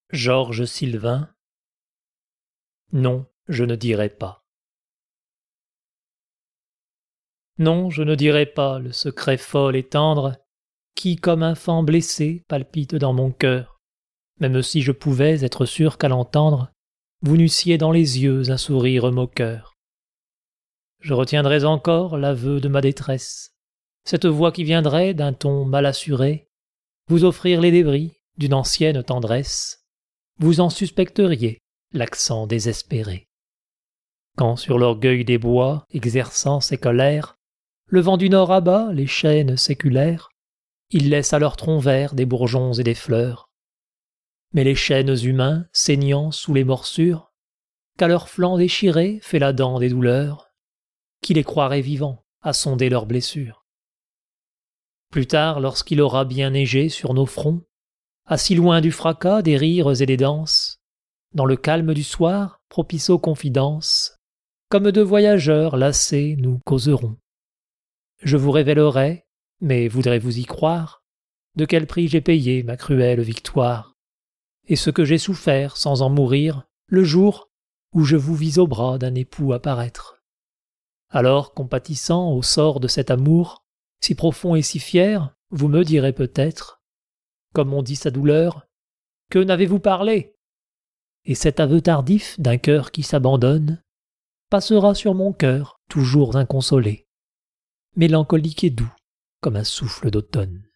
Georges Sylvain. Non, je ne dirai pas. Non, je ne dirai pas le secret fol et tendre qui, comme un fan blessé, palpite dans mon cœur, même si je pouvais être sûr qu'à l'entendre, vous n'eussiez dans les yeux un sourire moqueur. Je retiendrai encore l'aveu de ma détresse, cette voix qui viendrait d'un ton mal assuré vous offrir les débris d'une ancienne tendresse. Vous en suspecteriez l'accent désespéré. Quand sur l'orgueil des bois, exerçant ses colères, le vent du nord abat les chênes séculaires, ils laissent à leur tronc vert des bourgeons et des fleurs. Mais les chênes humains, saignant sous les morsures, qu'à leurs flancs déchirés fait la dent des douleurs, qui les croirait vivants à sonder leurs blessures. Plus tard, lorsqu'il aura bien neigé sur nos fronts, assis loin du fracas des rires et des danses, dans le calme du soir, propice aux confidences, comme deux voyageurs lassés nous causerons. Je vous révélerai, mais voudrez-vous y croire, de quel prix j'ai payé ma cruelle victoire, et ce que j'ai souffert sans en mourir, le jour où je vous vis au bras d'un époux apparaître. Alors, compatissant au sort de cet amour, si profond et si fier, vous me direz peut-être, comme on dit sa douleur, que n'avez-vous parlé? Et cet aveu tardif d'un cœur qui s'abandonne passera sur mon cœur toujours inconsolé, mélancolique et doux comme un souffle d'automne.